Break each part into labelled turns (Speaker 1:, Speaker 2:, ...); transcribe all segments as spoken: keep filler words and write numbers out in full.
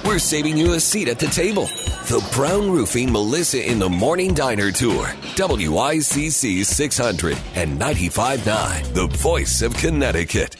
Speaker 1: we're saving you a seat at the table. The Brown Roofing Melissa in the Morning Diner Tour. W I C C six hundred and ninety-five point nine, the voice of Connecticut.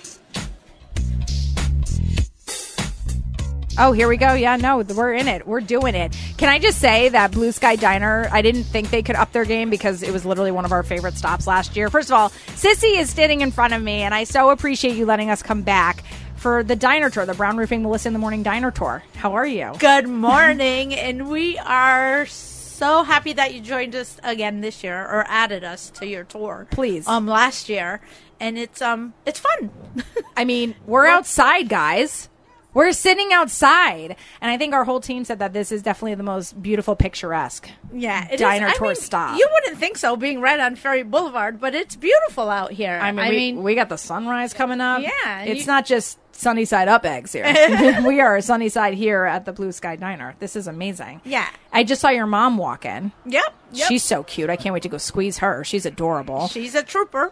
Speaker 2: Oh, here we go. Yeah, no, we're in it. We're doing it. Can I just say that Blue Sky Diner, I didn't think they could up their game because it was literally one of our favorite stops last year. First of all, Sissy is sitting in front of me, and I so appreciate you letting us come back for the diner tour, the Brown Roofing Melissa in the Morning Diner Tour. How are you?
Speaker 3: Good morning, and we are so happy that you joined us again this year, or added us to your tour.
Speaker 2: Please.
Speaker 3: Um, last year, and it's um, it's fun.
Speaker 2: I mean, we're outside, guys. We're sitting outside, and I think our whole team said that this is definitely the most beautiful, picturesque
Speaker 3: yeah, it
Speaker 2: diner
Speaker 3: is. I
Speaker 2: tour
Speaker 3: mean,
Speaker 2: stop.
Speaker 3: You wouldn't think so, being right on Ferry Boulevard, but it's beautiful out here.
Speaker 2: I mean,
Speaker 3: I
Speaker 2: we,
Speaker 3: mean
Speaker 2: we got the sunrise coming up.
Speaker 3: Yeah,
Speaker 2: It's
Speaker 3: you-
Speaker 2: not just sunny side up eggs here. We are sunny side here at the Blue Sky Diner. This is amazing.
Speaker 3: Yeah.
Speaker 2: I just saw your mom walk in.
Speaker 3: Yep, yep.
Speaker 2: She's so cute. I can't wait to go squeeze her. She's adorable.
Speaker 3: She's a trooper.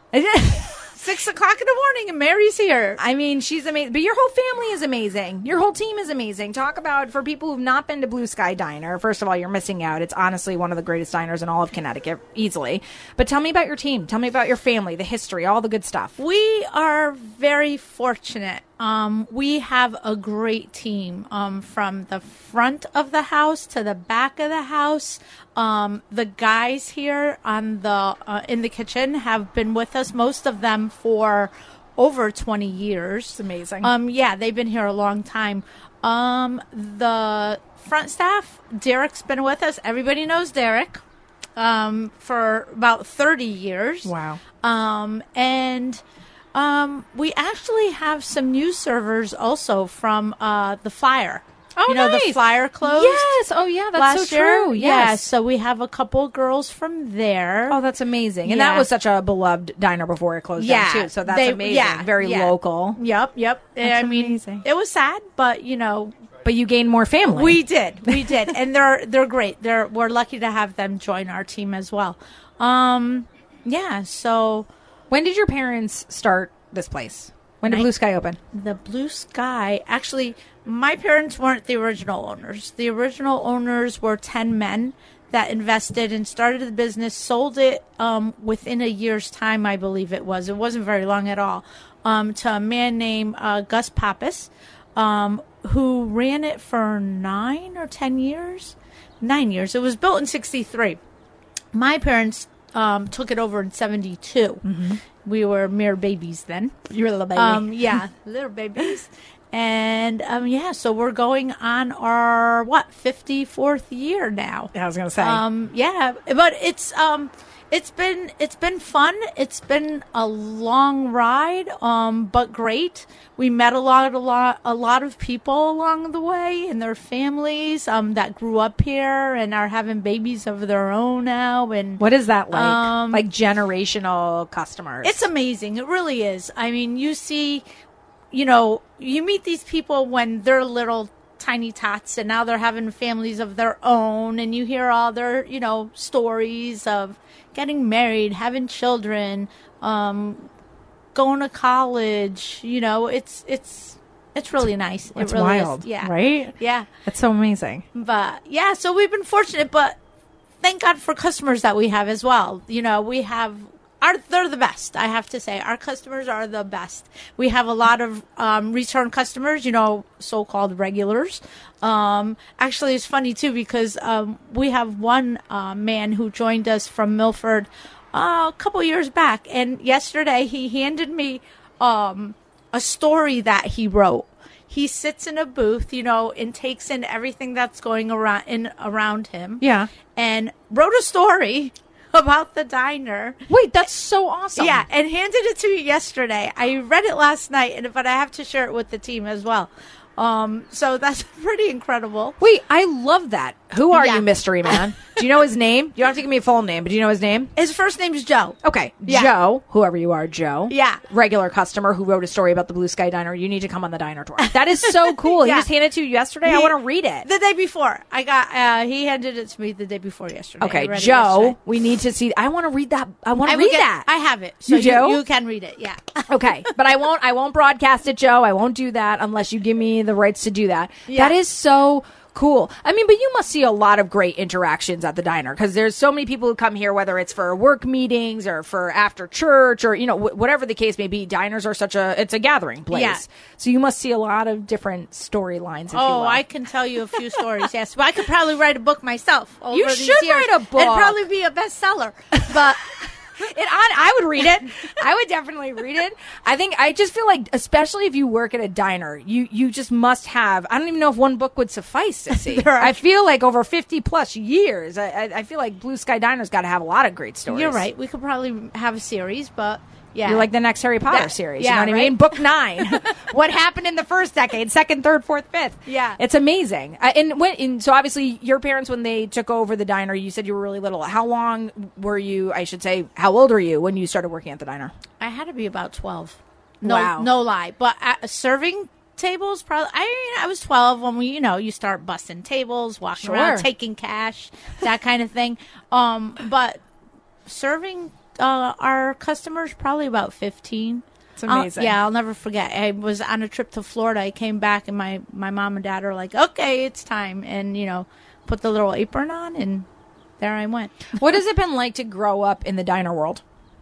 Speaker 3: Six o'clock in the morning, and Mary's here.
Speaker 2: I mean, she's amazing. But your whole family is amazing. Your whole team is amazing. Talk about, for people who've not been to Blue Sky Diner, first of all, you're missing out. It's honestly one of the greatest diners in all of Connecticut, easily. But tell me about your team. Tell me about your family, the history, all the good stuff.
Speaker 3: We are very fortunate. Um, we have a great team um, from the front of the house to the back of the house. Um, the guys here on the uh, in the kitchen have been with us, most of them for over twenty years.
Speaker 2: It's amazing.
Speaker 3: Um, yeah, they've been here a long time. Um, the front staff, Derek's been with us. Everybody knows Derek um, for about thirty years.
Speaker 2: Wow.
Speaker 3: Um, and um, we actually have some new servers also from uh, the Flyer.
Speaker 2: Oh,
Speaker 3: you know,
Speaker 2: nice.
Speaker 3: the Flyer closed.
Speaker 2: Yes. Oh, yeah. That's
Speaker 3: last
Speaker 2: so true.
Speaker 3: year.
Speaker 2: Yes.
Speaker 3: Yeah, so we have a couple girls from there.
Speaker 2: Oh, that's amazing. And
Speaker 3: Yeah.
Speaker 2: that was such a beloved diner before it closed
Speaker 3: Yeah,
Speaker 2: down, too. So that's
Speaker 3: they-
Speaker 2: amazing.
Speaker 3: yeah,
Speaker 2: Very
Speaker 3: yeah.
Speaker 2: local.
Speaker 3: Yep, yep.
Speaker 2: That's
Speaker 3: I mean,
Speaker 2: amazing.
Speaker 3: it was sad, but you know,
Speaker 2: But you gained more family.
Speaker 3: we did, we did, and they're they're great. They're we're lucky to have them join our team as well. Um, yeah. So
Speaker 2: When did your parents start this place? When did
Speaker 3: Nin-
Speaker 2: Blue Sky open?
Speaker 3: the Blue Sky, actually, my parents weren't the original owners. The original owners were ten men that invested and started the business, sold it um, within a year's time, I believe it was. It wasn't very long at all, um, to a man named uh, Gus Pappas, um, who ran it for nine or ten years. Nine years. It was built in sixty-three. My parents um, took it over in seventy-two. Mm-hmm. We were mere babies then.
Speaker 2: You were a little baby.
Speaker 3: Um, yeah, little babies. And, um, yeah, so we're going on our, what, fifty-fourth year now.
Speaker 2: I was going to say.
Speaker 3: Um, yeah, but it's, um, it's been, it's been fun. It's been a long ride, um, but great. We met a lot, a lot, a lot of people along the way and their families, um, that grew up here and are having babies of their own now. And
Speaker 2: what is that like?
Speaker 3: um,
Speaker 2: like generational customers?
Speaker 3: it's amazing. It really is. I mean, you see, you know, you meet these people when they're little tiny tots and now they're having families of their own, and you hear all their, you know, stories of getting married, having children, um, going to college. You know, it's, it's, it's really nice.
Speaker 2: It's
Speaker 3: it really
Speaker 2: wild.
Speaker 3: is. Yeah.
Speaker 2: Right?
Speaker 3: Yeah.
Speaker 2: It's so amazing.
Speaker 3: But yeah, so we've been fortunate, but thank God for customers that we have as well. You know, we have our, they're the best, I have to say. Our customers are the best. We have a lot of um, return customers, you know, so-called regulars. Um, actually, it's funny, too, because um, we have one uh, man who joined us from Milford uh, a couple years back. And yesterday, he handed me um, a story that he wrote. He sits in a booth, you know, and takes in everything that's going around in around him.
Speaker 2: Yeah.
Speaker 3: And wrote a story about the diner.
Speaker 2: Wait, that's so awesome.
Speaker 3: Yeah, and handed it to me yesterday. I read it last night, and but I have to share it with the team as well. Um, so that's pretty incredible.
Speaker 2: Wait, I love that. Who are
Speaker 3: Yeah.
Speaker 2: you, mystery man? Do you know his name? You don't have to give me a full name, but do you know his name?
Speaker 3: His first name is Joe.
Speaker 2: Okay,
Speaker 3: Yeah.
Speaker 2: Joe, whoever you are, Joe.
Speaker 3: Yeah.
Speaker 2: Regular customer who wrote a story about the Blue Sky Diner. You need to come on the diner tour. That is so cool.
Speaker 3: Yeah.
Speaker 2: He just handed it to you yesterday. I
Speaker 3: He-
Speaker 2: want to read it.
Speaker 3: The day before, I got. Uh, he handed it to me the day before yesterday. I
Speaker 2: Okay,
Speaker 3: read it
Speaker 2: Joe,
Speaker 3: yesterday.
Speaker 2: we need to see. I want to read that. I want
Speaker 3: I
Speaker 2: to
Speaker 3: will
Speaker 2: read
Speaker 3: get-
Speaker 2: that.
Speaker 3: I have it. So
Speaker 2: You do?
Speaker 3: You, you can read it. Yeah.
Speaker 2: Okay, but I won't. I won't broadcast it, Joe. I won't do that unless you give me the rights to do that.
Speaker 3: Yeah.
Speaker 2: That is so cool. I mean, but you must see a lot of great interactions at the diner because there's so many people who come here, whether it's for work meetings or for after church or, you know, wh- whatever the case may be. Diners are such a, it's a gathering place.
Speaker 3: Yeah.
Speaker 2: So you must see a lot of different storylines, if you
Speaker 3: Oh,
Speaker 2: will.
Speaker 3: I can tell you a few stories. Yes, but I could probably write a book myself. Over
Speaker 2: You
Speaker 3: these
Speaker 2: should
Speaker 3: years.
Speaker 2: write a book.
Speaker 3: It'd probably be a bestseller. But
Speaker 2: It, on, I would read it. I would definitely read it. I think I just feel like, especially if you work at a diner, you you just must have. I don't even know if one book would suffice, Sissy.
Speaker 3: There are-
Speaker 2: I feel like over fifty plus years. I, I, I feel like Blue Sky Diner's got to have a lot of great stories.
Speaker 3: you're right. We could probably have a series, but yeah,
Speaker 2: You're like the next Harry Potter
Speaker 3: That-
Speaker 2: series.
Speaker 3: yeah,
Speaker 2: you know what I
Speaker 3: right?
Speaker 2: mean? Book nine. What happened in the first decade, second, third, fourth, fifth?
Speaker 3: Yeah.
Speaker 2: It's amazing. Uh, and when, and so obviously your parents, when they took over the diner, you said you were really little. How long were you, I should say, how old were you when you started working at the diner?
Speaker 3: I had to be about twelve. No,
Speaker 2: Wow.
Speaker 3: no lie. But at serving tables, probably. I mean, I was twelve when we, you know, you start busting tables, walking around,
Speaker 2: Sure.
Speaker 3: taking cash, that kind of thing. Um, but serving uh, our customers, probably about fifteen.
Speaker 2: It's amazing.
Speaker 3: I'll, yeah, I'll never forget. I was on a trip to Florida. I came back, and my my mom and dad are like, "Okay, it's time," and you know, put the little apron on, and there I went.
Speaker 2: What has it been like to grow up in the diner world?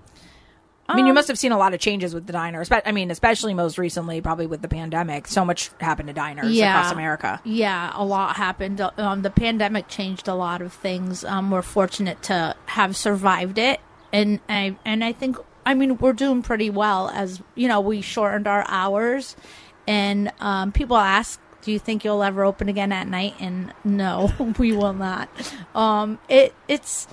Speaker 2: I mean, you
Speaker 3: Um,
Speaker 2: must have seen a lot of changes with the diner. espe- I mean, especially most recently, probably with the pandemic. So much happened to diners across America.
Speaker 3: Yeah, a lot happened. Um, the pandemic changed a lot of things. Um, we're fortunate to have survived it, and I and I think I mean we're doing pretty well. As you know, we shortened our hours, and um, people ask, "Do you think you'll ever open again at night?" And no, we will not. Um, it it's.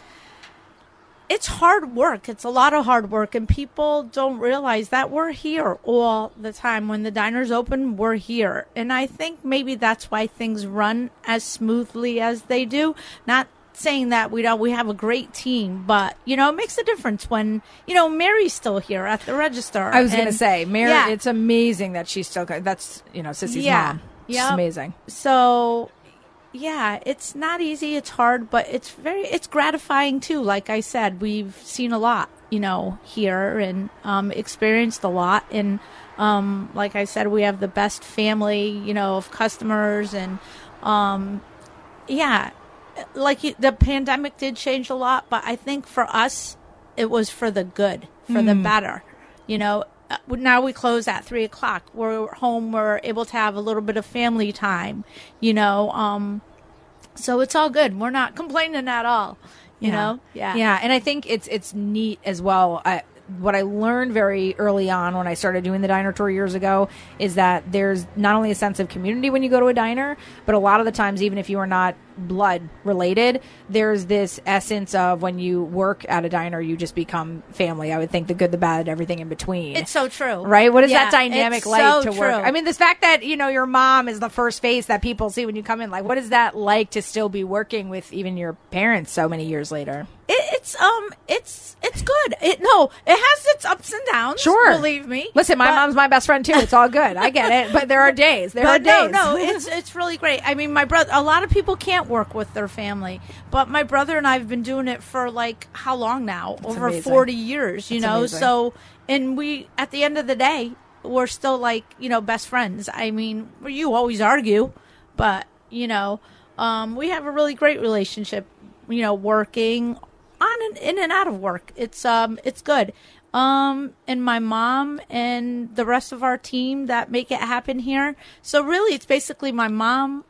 Speaker 3: It's hard work. It's a lot of hard work, and people don't realize that we're here all the time. When the diner's open, we're here. And I think maybe that's why things run as smoothly as they do. Not saying that we don't, we have a great team, but, you know, it makes a difference when, you know, Mary's still here at the register.
Speaker 2: I was going to
Speaker 3: And-
Speaker 2: say, Mary,
Speaker 3: yeah.
Speaker 2: it's amazing that she's still, co- that's, you know, Sissy's
Speaker 3: Yeah.
Speaker 2: mom. She's
Speaker 3: Yep.
Speaker 2: amazing.
Speaker 3: So, yeah, it's not easy. It's hard, but it's very, it's gratifying too. Like I said, we've seen a lot, you know, here and um, experienced a lot. And um, like I said, we have the best family, you know, of customers. And um, yeah, like you- the pandemic did change a lot, but I think for us, it was for the good, for the better, you know. Uh, Now we close at three o'clock. We're home. We're able to have a little bit of family time, you know. Um, so it's all good. We're not complaining at all, you know. Yeah,
Speaker 2: Yeah, and I think it's it's neat as well. I, what I learned very early on when I started doing the diner tour years ago is that there's not only a sense of community when you go to a diner, but a lot of the times, even if you are not blood related, there's this essence of when you work at a diner, you just become family. I would think the good, the bad, everything in between.
Speaker 3: It's so true,
Speaker 2: Right? What is
Speaker 3: Yeah,
Speaker 2: that dynamic
Speaker 3: it's
Speaker 2: like
Speaker 3: so
Speaker 2: to
Speaker 3: true.
Speaker 2: work? I mean, this fact that, you know, your mom is the first face that people see when you come in, like, what is that like to still be working with even your parents so many years later?
Speaker 3: It, it's um, it's it's good. It no, it has its ups and downs.
Speaker 2: Sure.
Speaker 3: believe me.
Speaker 2: Listen, my
Speaker 3: But-
Speaker 2: mom's my best friend too. It's all good. I get it. But there are days. There
Speaker 3: But
Speaker 2: are
Speaker 3: no,
Speaker 2: days.
Speaker 3: no, it's it's really great. I mean, my brother. A lot of people can't work with their family, but my brother and I have been doing it for like how long now? Over
Speaker 2: amazing.
Speaker 3: forty years. You
Speaker 2: That's
Speaker 3: know,
Speaker 2: amazing.
Speaker 3: so and we at the end of the day, we're still like you know best friends. I mean, you always argue, but you know, um, we have a really great relationship. You know, working on and in and out of work. It's um, it's good. Um, and my mom and the rest of our team that make it happen here. So really, it's basically my mom,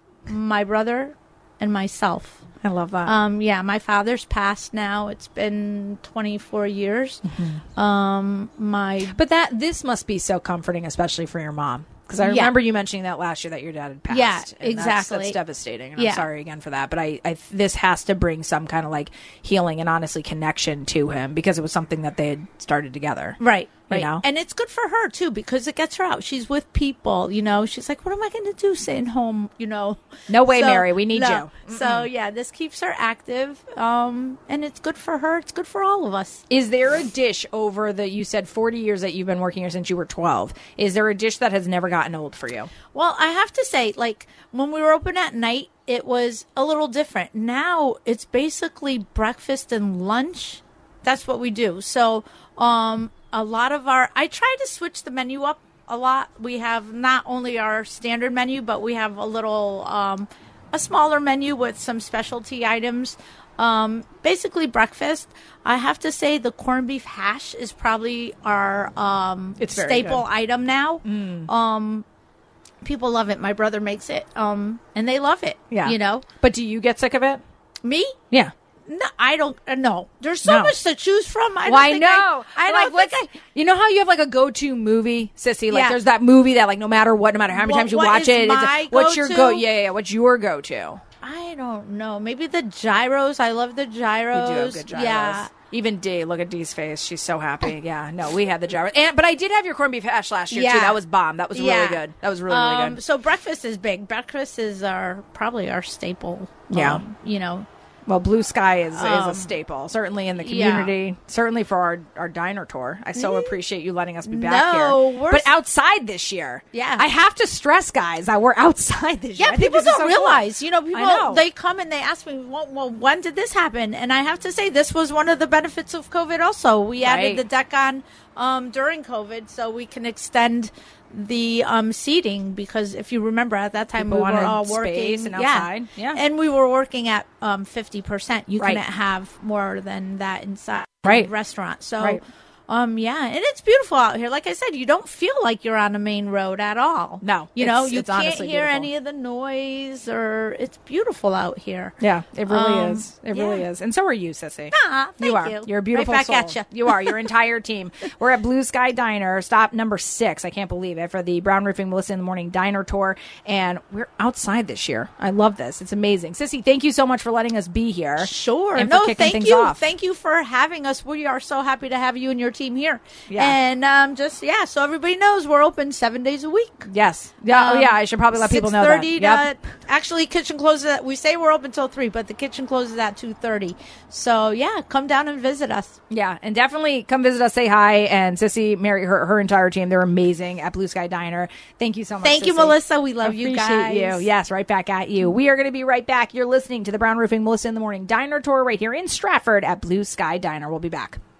Speaker 3: my brother, and myself.
Speaker 2: I love that.
Speaker 3: Um, yeah, my father's passed now. It's been twenty-four years.
Speaker 2: Mm-hmm.
Speaker 3: Um, my
Speaker 2: but that this must be so comforting, especially for your mom. Because I
Speaker 3: Yeah.
Speaker 2: remember you mentioning that last year that your dad had passed.
Speaker 3: Yeah,
Speaker 2: and that's-
Speaker 3: exactly.
Speaker 2: That's, devastating. And
Speaker 3: Yeah.
Speaker 2: I'm sorry again for that. But I, I, this has to bring some kind of like healing and honestly connection to him because it was something that they had started together.
Speaker 3: right,
Speaker 2: You
Speaker 3: right,
Speaker 2: know?
Speaker 3: and it's good for her too because it gets her out. She's with people, you know. She's like, "What am I going to do sitting home?" You know.
Speaker 2: No way,
Speaker 3: So-
Speaker 2: Mary. We need
Speaker 3: no.
Speaker 2: you.
Speaker 3: So yeah, this keeps her active, um, and it's good for her. It's good for all of us.
Speaker 2: Is there a dish over the, you said forty years that you've been working here since you were twelve. Is there a dish that has never gotten old for you?
Speaker 3: Well, I have to say, like, when we were open at night, it was a little different. Now it's basically breakfast and lunch. That's what we do. So, um, a lot of our, I try to switch the menu up a lot. We have not only our standard menu, but we have a little, um, a smaller menu with some specialty items. Um, basically breakfast. I have to say the corned beef hash is probably our um,
Speaker 2: It's very
Speaker 3: staple
Speaker 2: good.
Speaker 3: item now.
Speaker 2: Mm.
Speaker 3: Um, people love it. My brother makes it, um, and they love it.
Speaker 2: Yeah.
Speaker 3: You know,
Speaker 2: But do you get sick of it?
Speaker 3: me?
Speaker 2: Yeah.
Speaker 3: No, I don't. Uh, no, there's so
Speaker 2: No.
Speaker 3: much to choose from. I don't
Speaker 2: Well, I
Speaker 3: think
Speaker 2: know.
Speaker 3: I, I
Speaker 2: like,
Speaker 3: don't
Speaker 2: let's,
Speaker 3: think I.
Speaker 2: you know how you have like a go-to movie, Sissy? Like
Speaker 3: Yeah.
Speaker 2: there's that movie that like no matter what, no matter how many
Speaker 3: What-
Speaker 2: times you
Speaker 3: what
Speaker 2: watch
Speaker 3: is
Speaker 2: it,
Speaker 3: my
Speaker 2: it's, what's your
Speaker 3: go-to?
Speaker 2: go? Yeah, yeah, yeah. What's your go-to?
Speaker 3: I don't know. Maybe the gyros. I love the gyros.
Speaker 2: We do have good gyros.
Speaker 3: Yeah.
Speaker 2: Even Dee, look at Dee's face. She's so happy. Yeah, no, we had the gyros. And, but I did have your corned beef hash last year, too.
Speaker 3: Yeah.
Speaker 2: That was bomb. That was really
Speaker 3: Yeah.
Speaker 2: good. That was really, really
Speaker 3: Um,
Speaker 2: good.
Speaker 3: so breakfast is big. Breakfast is our probably our staple.
Speaker 2: Yeah.
Speaker 3: Um, you know.
Speaker 2: Well, Blue Sky is, is
Speaker 3: Um,
Speaker 2: a staple, certainly in the
Speaker 3: yeah.
Speaker 2: community, certainly for our, our diner tour. I so appreciate you letting us be back
Speaker 3: No,
Speaker 2: here.
Speaker 3: we're
Speaker 2: But
Speaker 3: s-
Speaker 2: outside this year.
Speaker 3: Yeah.
Speaker 2: I have to stress, guys, that we're outside this year.
Speaker 3: Yeah,
Speaker 2: I think
Speaker 3: people
Speaker 2: this is
Speaker 3: don't
Speaker 2: so cool.
Speaker 3: realize. You know, people
Speaker 2: I know.
Speaker 3: they come and they ask me, well, well, when did this happen? And I have to say, this was one of the benefits of COVID. Also, we
Speaker 2: Right.
Speaker 3: added the deck on um, during COVID, so we can extend the um, seating because if you remember at that time
Speaker 2: People
Speaker 3: we were
Speaker 2: wanted
Speaker 3: all
Speaker 2: space
Speaker 3: working
Speaker 2: and outside. Yeah.
Speaker 3: and we were working at um, fifty percent. You
Speaker 2: Right.
Speaker 3: couldn't have more than that inside
Speaker 2: Right.
Speaker 3: the restaurant. So.
Speaker 2: Right.
Speaker 3: Um yeah, and it's beautiful out here. Like I said, you don't feel like you're on a main road at all.
Speaker 2: No,
Speaker 3: you know
Speaker 2: it's-
Speaker 3: you
Speaker 2: it's
Speaker 3: can't
Speaker 2: honestly
Speaker 3: hear
Speaker 2: beautiful.
Speaker 3: any of the noise, or it's beautiful out here.
Speaker 2: Yeah, it really
Speaker 3: Um,
Speaker 2: is. It really
Speaker 3: yeah.
Speaker 2: is. And so are you, Sissy.
Speaker 3: Ah, thank
Speaker 2: you are.
Speaker 3: you.
Speaker 2: You're a beautiful
Speaker 3: Right back
Speaker 2: soul.
Speaker 3: at ya.
Speaker 2: You are. Your entire team. We're at Blue Sky Diner, stop number six. I can't believe it, for the Brown Roofing Melissa in the Morning Diner Tour. And we're outside this year. I love this. It's amazing. Sissy, thank you so much for letting us be here.
Speaker 3: Sure.
Speaker 2: And for
Speaker 3: No,
Speaker 2: kicking
Speaker 3: thank
Speaker 2: things
Speaker 3: you.
Speaker 2: off.
Speaker 3: Thank you for having us. We are so happy to have you and your team here.
Speaker 2: Yeah.
Speaker 3: And um, just, yeah, so everybody knows we're open seven days a week.
Speaker 2: Yes. Yeah. oh,
Speaker 3: Um,
Speaker 2: yeah. I should probably let people know that.
Speaker 3: six thirty
Speaker 2: Yep.
Speaker 3: to, actually, kitchen closes at, we say we're open till three, but the kitchen closes at two thirty. So, yeah, come down and visit us.
Speaker 2: Yeah, and definitely come visit us, say hi, and Sissy, Mary, her, her entire team, they're amazing at Blue Sky Diner. Thank you so much,
Speaker 3: Thank you,
Speaker 2: Sissy.
Speaker 3: Melissa. We love you
Speaker 2: Appreciate
Speaker 3: guys.
Speaker 2: you. Yes, right back at you. We are going to be right back. You're listening to the Brown Roofing Melissa in the Morning Diner Tour right here in Stratford at Blue Sky Diner. We'll be back.